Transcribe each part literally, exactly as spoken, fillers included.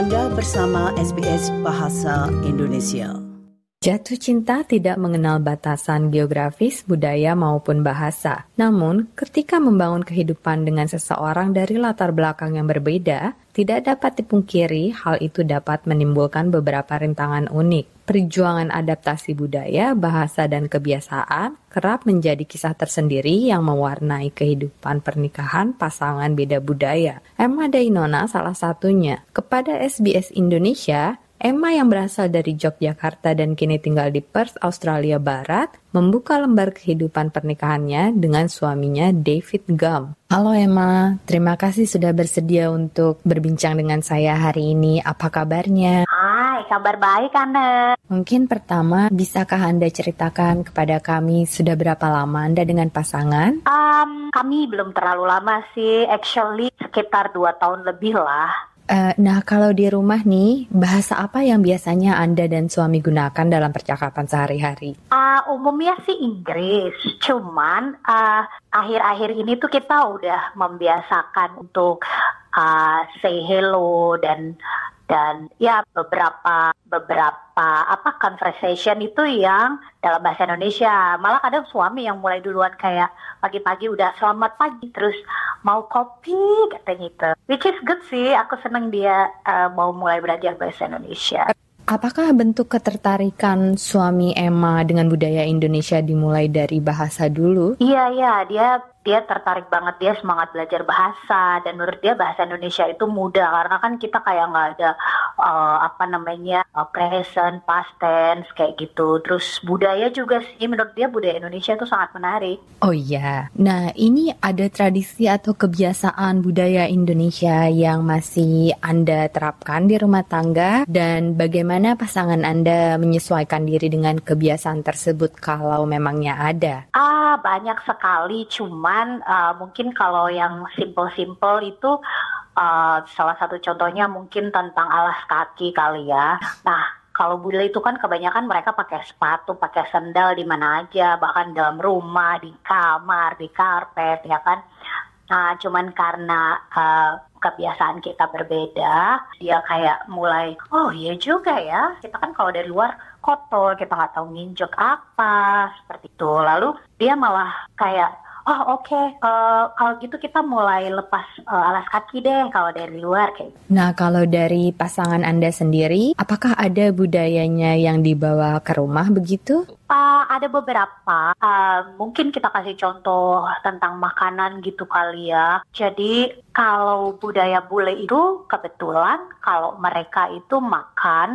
Anda bersama S B S Bahasa Indonesia. Jatuh cinta tidak mengenal batasan geografis, budaya maupun bahasa. Namun, ketika membangun kehidupan dengan seseorang dari latar belakang yang berbeda, tidak dapat dipungkiri hal itu dapat menimbulkan beberapa rintangan unik. Perjuangan adaptasi budaya, bahasa, dan kebiasaan kerap menjadi kisah tersendiri yang mewarnai kehidupan pernikahan pasangan beda budaya. Emma Dainona salah satunya. Kepada S B S Indonesia, Emma yang berasal dari Yogyakarta dan kini tinggal di Perth, Australia Barat, membuka lembar kehidupan pernikahannya dengan suaminya David Gum. Halo Emma, terima kasih sudah bersedia untuk berbincang dengan saya hari ini. Apa kabarnya? Hai, kabar baik Anda. Mungkin pertama, bisakah Anda ceritakan kepada kami sudah berapa lama Anda dengan pasangan? Um, kami belum terlalu lama sih, actually sekitar dua tahun lebih lah. Uh, nah, kalau di rumah nih, bahasa apa yang biasanya Anda dan suami gunakan dalam percakapan sehari-hari? Uh, umumnya sih Inggris, cuman uh, akhir-akhir ini tuh kita udah membiasakan untuk uh, say hello dan dan ya beberapa beberapa apa conversation itu yang dalam bahasa Indonesia. Malah kadang suami yang mulai duluan kayak pagi-pagi udah selamat pagi terus mau kopi katanya gitu. Which is good sih, aku seneng dia uh, mau mulai belajar bahasa Indonesia. Apakah bentuk ketertarikan suami Emma dengan budaya Indonesia dimulai dari bahasa dulu? Iya, iya, dia dia tertarik banget, dia semangat belajar bahasa dan menurut dia bahasa Indonesia itu mudah karena kan kita kayak nggak ada uh, apa namanya uh, present, past tense kayak gitu. Terus budaya juga sih menurut dia budaya Indonesia itu sangat menarik. Oh iya, nah ini ada tradisi atau kebiasaan budaya Indonesia yang masih Anda terapkan di rumah tangga dan bagaimana pasangan Anda menyesuaikan diri dengan kebiasaan tersebut kalau memangnya ada? Ah, banyak sekali, cuma Uh, mungkin kalau yang simple-simple itu uh, salah satu contohnya mungkin tentang alas kaki kali ya. Nah, kalau bule itu kan kebanyakan mereka pakai sepatu, pakai sandal di mana aja, bahkan dalam rumah, di kamar, di karpet, ya kan. Nah, cuman karena uh, kebiasaan kita berbeda, dia kayak mulai, oh iya juga ya, kita kan kalau dari luar kotor, kita nggak tahu nginjek apa, seperti itu. Lalu dia malah kayak, oh oke, okay. uh, kalau gitu kita mulai lepas uh, alas kaki deh kalau dari luar kayak. Nah, kalau dari pasangan Anda sendiri, apakah ada budayanya yang dibawa ke rumah begitu? Uh, ada beberapa, uh, mungkin kita kasih contoh tentang makanan gitu kali ya. Jadi kalau budaya bule itu kebetulan kalau mereka itu makan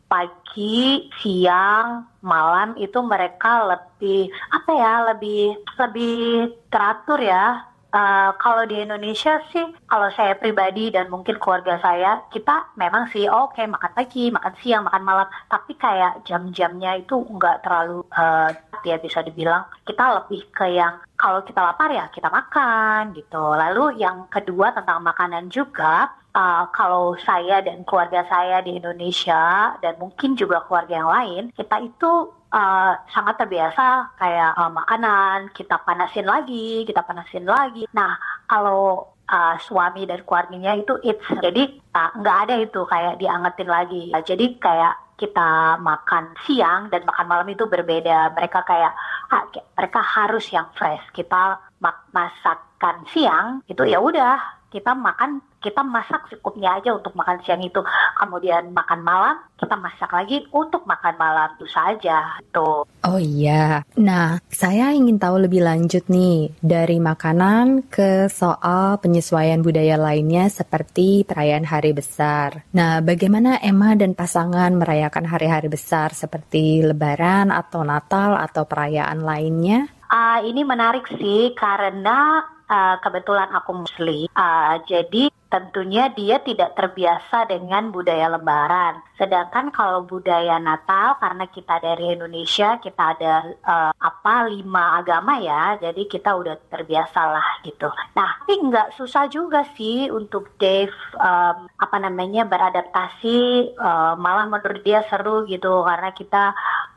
pagi, siang, malam itu mereka lebih apa ya, lebih lebih teratur ya. Uh, kalau di Indonesia sih, kalau saya pribadi dan mungkin keluarga saya, kita memang sih oke okay, makan pagi, makan siang, makan malam, tapi kayak jam-jamnya itu nggak terlalu uh, ya bisa dibilang kita lebih ke yang kalau kita lapar ya kita makan gitu. Lalu yang kedua tentang makanan juga. Uh, kalau saya dan keluarga saya di Indonesia dan mungkin juga keluarga yang lain, kita itu uh, sangat terbiasa kayak uh, makanan kita panasin lagi, kita panasin lagi. Nah, kalau uh, suami dan keluarganya itu it's jadi uh, nggak ada itu kayak diangetin lagi. Uh, jadi kayak kita makan siang dan makan malam itu berbeda. Mereka kayak ah, mereka harus yang fresh. Kita mak- masakan siang itu ya udah kita makan, kita masak cukupnya aja untuk makan siang itu. Kemudian makan malam, kita masak lagi untuk makan malam itu saja. Itu. Oh iya. Nah, saya ingin tahu lebih lanjut nih dari makanan ke soal penyesuaian budaya lainnya seperti perayaan hari besar. Nah, bagaimana Emma dan pasangan merayakan hari-hari besar seperti Lebaran atau Natal atau perayaan lainnya? Uh, ini menarik sih karena uh, kebetulan aku Muslim, uh, jadi tentunya dia tidak terbiasa dengan budaya Lebaran. Sedangkan kalau budaya Natal, karena kita dari Indonesia, kita ada uh, apa lima agama ya, jadi kita udah terbiasa lah gitu. Nah, tapi nggak susah juga sih untuk Dave um, apa namanya beradaptasi, uh, malah menurut dia seru gitu karena kita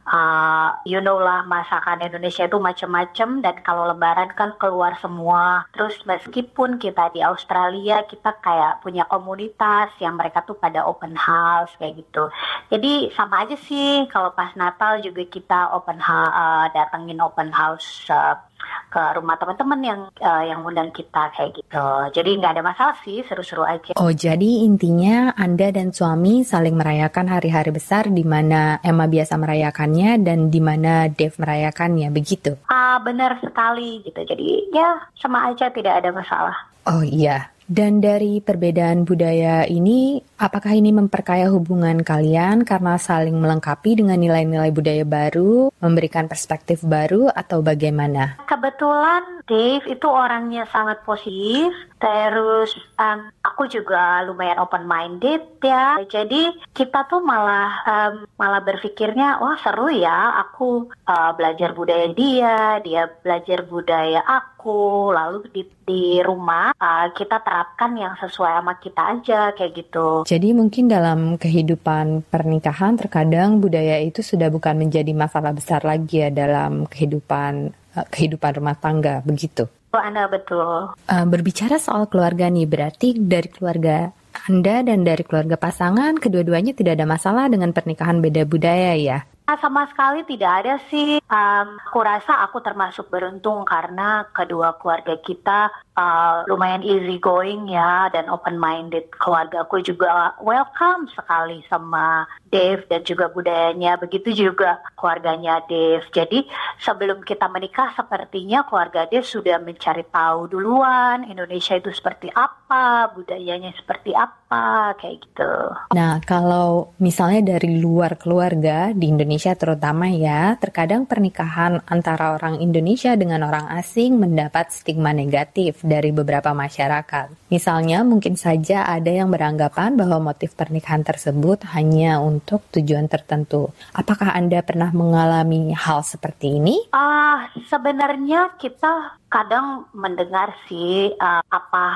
uh, you know lah, masakan Indonesia itu macam-macam, dan kalau lebaran kan keluar semua. Terus meskipun kita di Australia, kita kayak punya komunitas yang mereka tuh pada open house kayak gitu. Jadi sama aja sih, kalau pas Natal juga kita open house, uh, datengin open house uh, ke rumah teman-teman yang uh, yang undang kita kayak gitu. Jadi nggak ada masalah sih, seru-seru aja. Oh, jadi intinya Anda dan suami saling merayakan hari-hari besar di mana Emma biasa merayakannya dan di mana Dave merayakannya, begitu? Ah, benar sekali gitu. Jadi ya sama aja, tidak ada masalah. Oh iya. Dan dari perbedaan budaya ini, apakah ini memperkaya hubungan kalian karena saling melengkapi dengan nilai-nilai budaya baru, memberikan perspektif baru, atau bagaimana? Kebetulan Dave itu orangnya sangat positif, terus um, aku juga lumayan open-minded ya. Jadi kita tuh malah um, malah berpikirnya, wah seru ya, aku uh, belajar budaya dia, dia belajar budaya aku, lalu di, di rumah uh, kita terapkan yang sesuai sama kita aja kayak gitu. Jadi mungkin dalam kehidupan pernikahan terkadang budaya itu sudah bukan menjadi masalah besar lagi ya dalam kehidupan uh, kehidupan rumah tangga, begitu? Anda betul. Uh, berbicara soal keluarga nih, berarti dari keluarga Anda dan dari keluarga pasangan, kedua-duanya tidak ada masalah dengan pernikahan beda budaya ya? Sama sekali tidak ada sih. Um, aku rasa aku termasuk beruntung karena kedua keluarga kita uh, lumayan easy going ya, dan open minded. Keluarga aku juga welcome sekali sama Dave dan juga budayanya. Begitu juga keluarganya Dave. Jadi sebelum kita menikah, sepertinya keluarga Dave sudah mencari tahu duluan Indonesia itu seperti apa, budayanya seperti apa, kayak gitu. Nah, kalau misalnya dari luar keluarga di Indonesia terutama ya, terkadang pernikahan antara orang Indonesia dengan orang asing mendapat stigma negatif dari beberapa masyarakat. Misalnya mungkin saja ada yang beranggapan bahwa motif pernikahan tersebut hanya untuk tujuan tertentu. Apakah Anda pernah mengalami hal seperti ini? Ah, uh, sebenarnya kita kadang mendengar sih uh, apa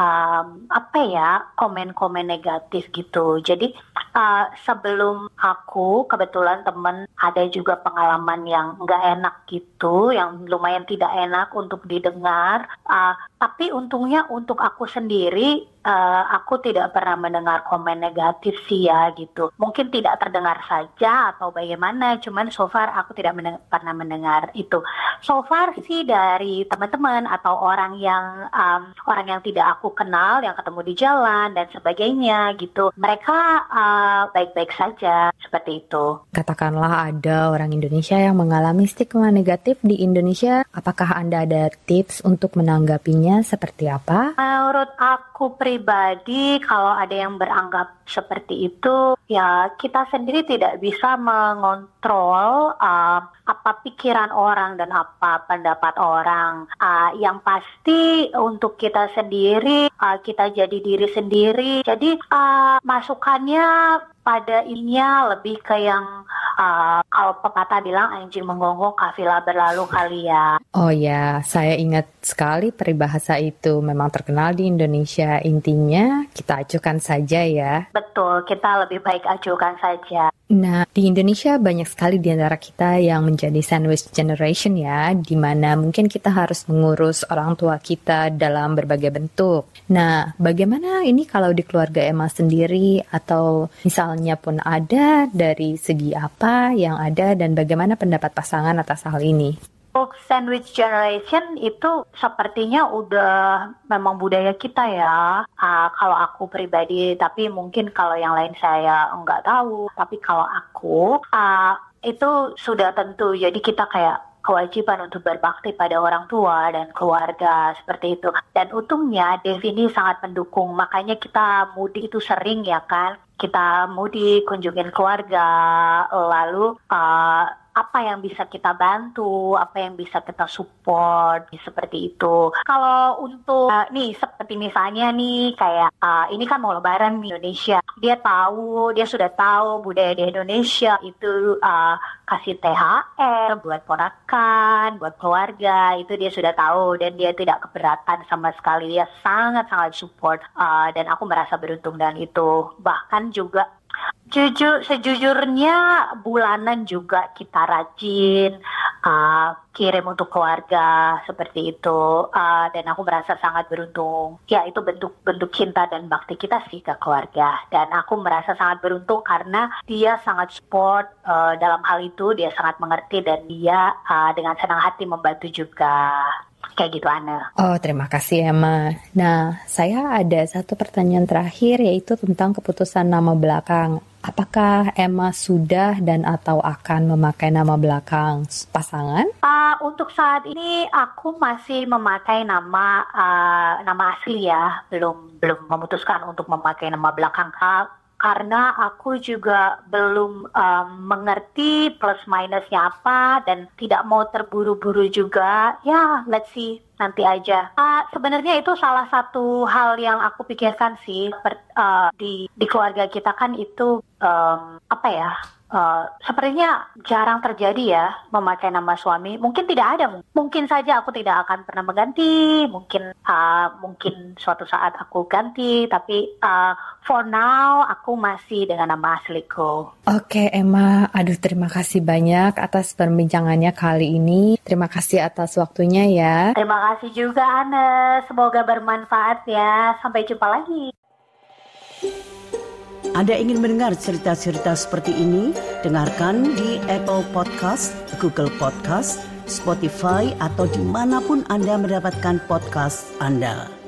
um, apa ya komen-komen negatif gitu. Jadi uh, sebelum aku kebetulan temen ada juga pengalaman yang nggak enak gitu, yang lumayan tidak enak untuk didengar. Uh, tapi untungnya untuk aku sendiri, uh, aku tidak pernah mendengar komen negatif sih ya gitu. Mungkin tidak terdengar saja atau bagaimana, cuman so far aku tidak mendeng- pernah mendengar itu. So far sih dari teman-teman atau orang yang um, orang yang tidak aku kenal, yang ketemu di jalan dan sebagainya gitu, mereka uh, baik-baik saja seperti itu. Katakanlah ada orang Indonesia yang mengalami stigma negatif di Indonesia, apakah Anda ada tips untuk menanggapinya seperti apa? Menurut aku pribadi, kalau ada yang beranggap seperti itu, ya kita sendiri tidak bisa mengontrol uh, apa pikiran orang dan apa pendapat orang. Uh, yang pasti untuk kita sendiri, uh, kita jadi diri sendiri. Jadi uh, masukannya pada ininya lebih ke yang uh, kalau pepatah bilang anjing menggonggong kafilah berlalu kali ya. Oh ya, saya ingat sekali peribahasa itu, memang terkenal di Indonesia. Intinya kita acuhkan saja ya. Betul, kita lebih baik acuhkan saja. Nah, di Indonesia banyak sekali di antara kita yang menjadi sandwich generation ya, di mana mungkin kita harus mengurus orang tua kita dalam berbagai bentuk. Nah, bagaimana ini kalau di keluarga Emma sendiri, atau misalnya pun ada, dari segi apa yang ada dan bagaimana pendapat pasangan atas hal ini? Untuk sandwich generation itu sepertinya udah memang budaya kita ya. Uh, kalau aku pribadi, tapi mungkin kalau yang lain saya nggak tahu. Tapi kalau aku, uh, itu sudah tentu. Jadi kita kayak kewajiban untuk berbakti pada orang tua dan keluarga seperti itu. Dan untungnya Dev ini sangat mendukung. Makanya kita mudik itu sering ya kan. Kita mudik, kunjungin keluarga, lalu uh, apa yang bisa kita bantu, apa yang bisa kita support, seperti itu. Kalau untuk uh, nih seperti misalnya nih kayak uh, ini kan mau lebaran di Indonesia, dia tahu, dia sudah tahu budaya di Indonesia itu uh, kasih T H R buat ponakan, buat keluarga, itu dia sudah tahu dan dia tidak keberatan sama sekali. Dia sangat-sangat support uh, dan aku merasa beruntung dengan itu. Bahkan juga Jujur, sejujurnya bulanan juga kita rajin uh, kirim untuk keluarga seperti itu, uh, dan aku merasa sangat beruntung. Ya, itu bentuk-bentuk cinta dan bakti kita sih ke keluarga, dan aku merasa sangat beruntung karena dia sangat support uh, dalam hal itu, dia sangat mengerti dan dia uh, dengan senang hati membantu juga. Kayak gitu, Ana. Oh, terima kasih, Emma. Nah, saya ada satu pertanyaan terakhir, yaitu tentang keputusan nama belakang. Apakah Emma sudah dan atau akan memakai nama belakang pasangan? Uh, untuk saat ini aku masih memakai nama uh, nama asli ya, belum belum memutuskan untuk memakai nama belakang. Uh, karena aku juga belum um, mengerti plus minusnya apa dan tidak mau terburu-buru juga. Ya, let's see, nanti aja. Uh, sebenarnya itu salah satu hal yang aku pikirkan sih per, uh, di di keluarga kita kan itu um, apa ya? Uh, sepertinya jarang terjadi ya memakai nama suami. Mungkin tidak ada, mungkin saja aku tidak akan pernah mengganti. Mungkin uh, mungkin suatu saat aku ganti, tapi uh, for now aku masih dengan nama asliku. Oke, Emma, aduh terima kasih banyak atas perbincangannya kali ini. Terima kasih atas waktunya ya. Terima kasih juga, Ana. Semoga bermanfaat ya. Sampai jumpa lagi. Anda ingin mendengar cerita-cerita seperti ini? Dengarkan di Apple Podcast, Google Podcast, Spotify, atau dimanapun Anda mendapatkan podcast Anda.